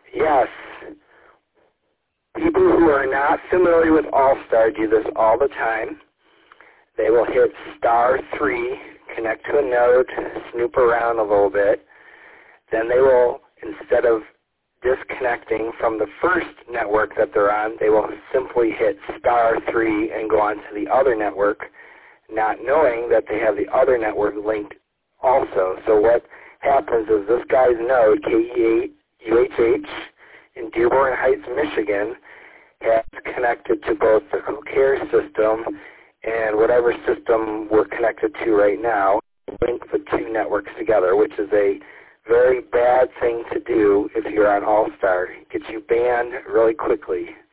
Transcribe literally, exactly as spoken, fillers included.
Yes. People who are not familiar with All-Star do this all the time. They will hit star three, connect to a node, snoop around a little bit. Then they will, instead of disconnecting from the first network that they're on, they will simply hit star three and go on to the other network, not knowing that they have the other network linked also. So what happens is this guy's node, K E eight U H H, in Dearborn Heights, Michigan, has connected to both the Who Cares system and whatever system we're connected to right now, link the two networks together, which is a very bad thing to do if you're on All-Star. It gets you banned really quickly.